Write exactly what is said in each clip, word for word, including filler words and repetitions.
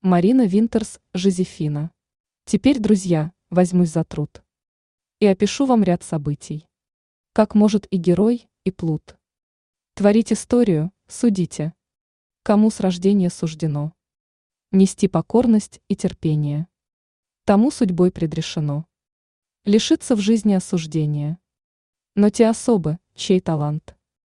Марина Винтерс, Жозефина. Теперь, друзья, возьмусь за труд. И опишу вам ряд событий. Как может и герой, и плут. Творить историю, судите. Кому с рождения суждено. Нести покорность и терпение. Тому судьбой предрешено. Лишиться в жизни осуждения. Но те особы, чей талант.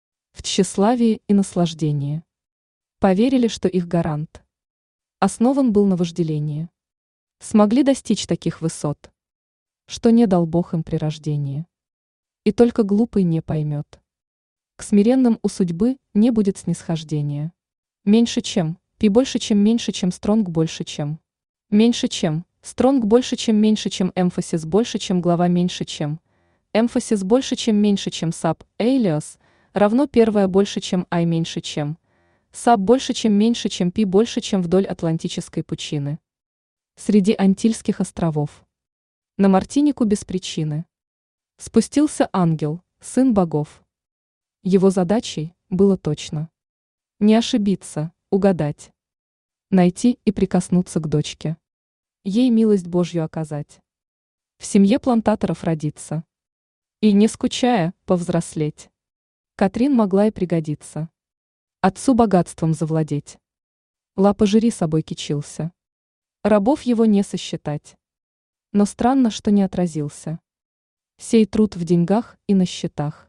В тщеславии и наслаждении. Поверили, что их гарант. Основан был на вожделении. Смогли достичь таких высот, что не дал Бог им при рождении. И только глупый не поймет. К смиренным у судьбы не будет снисхождения. Меньше чем, пи больше чем меньше чем стронг больше чем. Меньше чем, стронг больше чем меньше чем эмфасис больше чем глава меньше чем. Эмфасис больше чем меньше чем саб, эйлиос, равно первое больше чем ай меньше чем. Саб больше чем меньше чем пи больше чем вдоль Атлантической пучины. Среди Антильских островов. На Мартинику без причины. Спустился ангел, сын богов. Его задачей было точно. Не ошибиться, угадать. Найти и прикоснуться к дочке. Ей милость Божью оказать. В семье плантаторов родиться. И, не скучая, повзрослеть. Катрин могла и пригодиться. Отцу богатством завладеть. Лапа жири собой кичился. Рабов его не сосчитать. Но странно, что не отразился. Сей труд в деньгах и на счетах.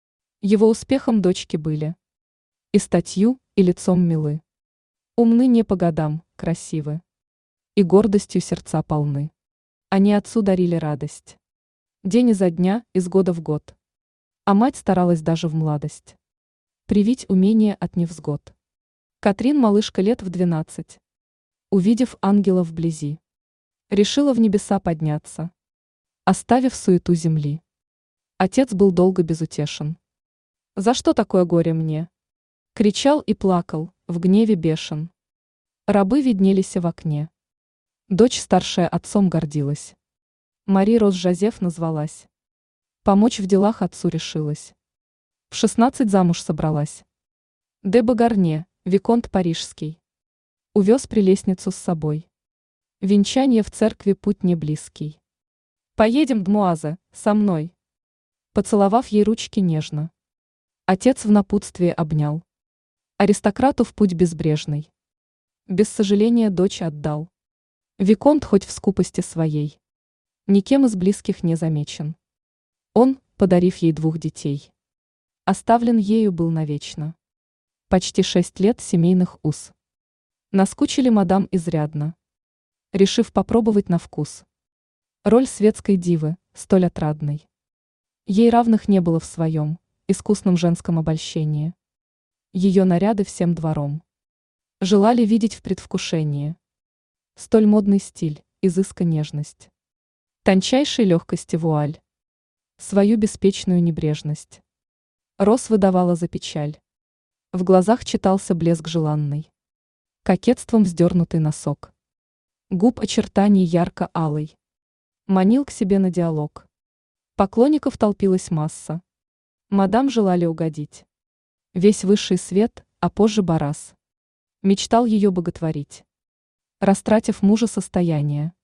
Его успехом дочки были. И статью, и лицом милы. Умны не по годам, красивы. И гордостью сердца полны. Они отцу дарили радость. День изо дня, из года в год. А мать старалась даже в младость. Привить умение от невзгод. Катрин малышка лет в двенадцать. Увидев ангела вблизи. Решила в небеса подняться. Оставив суету земли. Отец был долго безутешен. «За что такое горе мне?» Кричал и плакал, в гневе бешен. Рабы виднелись в окне. Дочь старшая отцом гордилась. Мари Роз Жозеф назвалась. Помочь в делах отцу решилась. В шестнадцать замуж собралась. Де Багарне, виконт парижский. Увез прелестницу с собой. Венчание в церкви путь не близкий. «Поедем, дмуазе, со мной». Поцеловав ей ручки нежно. Отец в напутствие обнял. Аристократу в путь безбрежный. Без сожаления дочь отдал. Виконт хоть в скупости своей. Никем из близких не замечен. Он, подарив ей двух детей. Оставлен ею был навечно. Почти шесть лет семейных уз. Наскучили мадам изрядно. Решив попробовать на вкус. Роль светской дивы, столь отрадной. Ей равных не было в своем, искусном женском обольщении. Ее наряды всем двором. Желали видеть в предвкушении. Столь модный стиль, изыска нежность. Тончайшей легкости вуаль. Свою беспечную небрежность. Роз выдавала за печаль. В глазах читался блеск желанный. Кокетством вздернутый носок. Губ очертаний ярко-алый. Манил к себе на диалог. Поклонников толпилась масса. Мадам желали угодить. Весь высший свет, а позже Барас. Мечтал ее боготворить. Растратив мужа состояние.